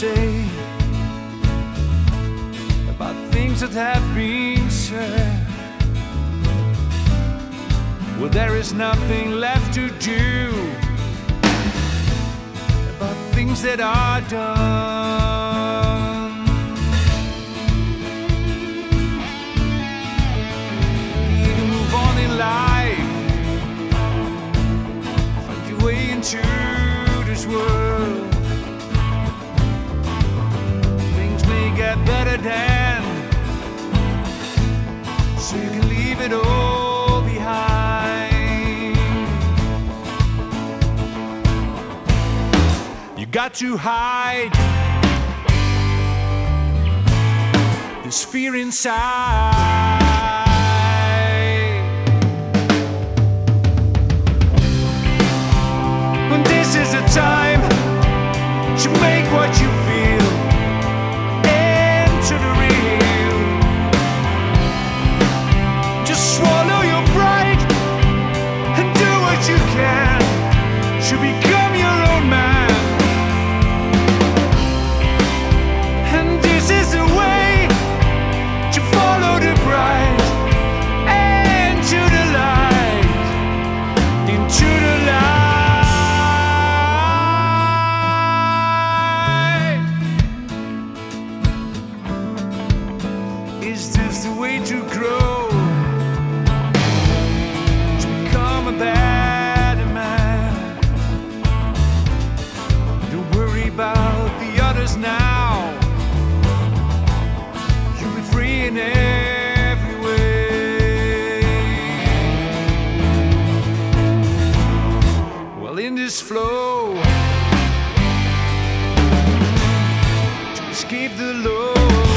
say about things that have been said. Well, there is nothing left to do about things that are done. You need to move on in life, find your way into this world. Things may get better then, so you can leave it all behind. You got to hide this fear inside. And this is the time to make what you feel into the real. Just swallow your pride and do what you can to become your own man. And this is the way to follow the bright and to the light, into the light. Is this the way to grow, to become a better man? Don't worry about the others now. You'll be free in every way. Well, in this flow, to escape the load,